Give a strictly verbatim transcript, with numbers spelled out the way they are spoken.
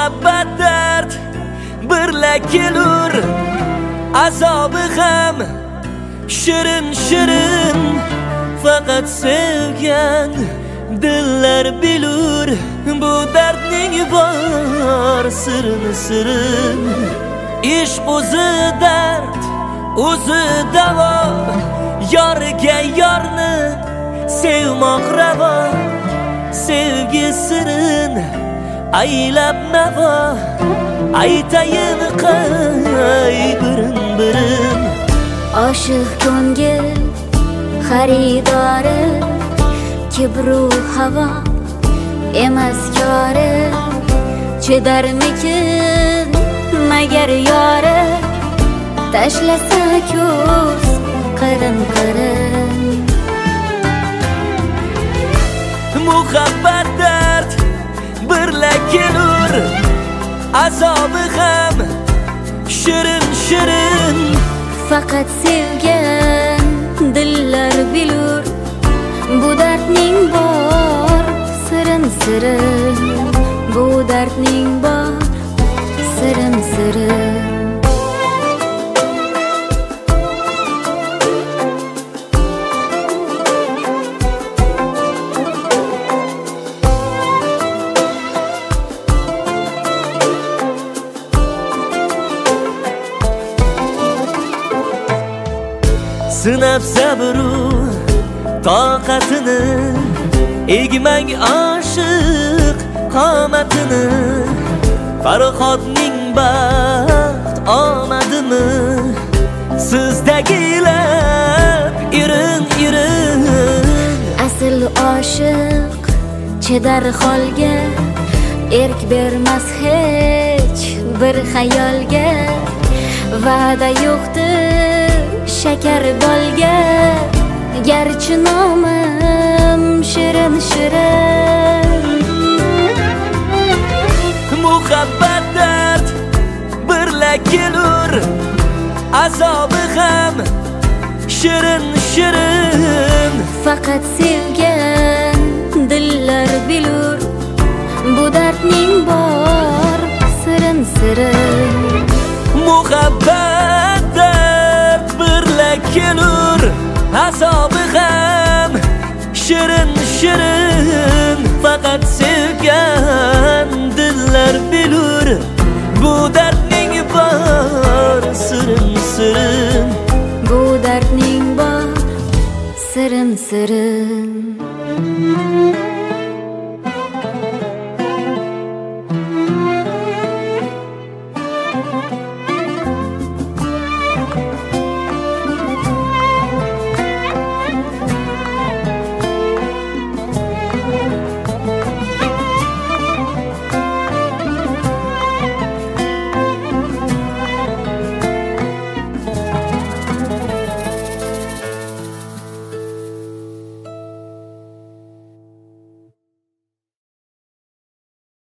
muhabbat dard birla kelur, azobi ham shirin shirin. Faqat sevgan dillar bilur, bu dardning bor sirini sirin. Ishq o'zi dard, o'zi davo, yorga yorni sevmoq ravo. Sevgi sirin aylab navo, aytayin qay birin birin. Oshiq ko'ngil xaridori, kibru havo emas kori. Chidarmikin magar yori, tashlasa ko'z qirin qirin. Muhabbat dard birla kelur, azobi ham shirin shirin. Faqat sevgan dillar bilur, bu dardning bor sirin sirin. Bu dardning bor sirin sirin. Sinab sabru toqatini, egmang oshiq qomatini. Farhodning baxt omadimi, sizdagilar irin irin. Asl oshiq chidar holga, erk bermas hech bir xayolga. Va'da yo'qdir shakar bolga, garchi nomim shirin shirin. Muhabbat dard birla kelur, azobi ham shirin shirin. Faqat sevgan dillar bilur, bu dardning bor sirin sirin. Muhabbat dard birla kelur, azobi ham shirin shirin. Faqat sevgan dillar bilur,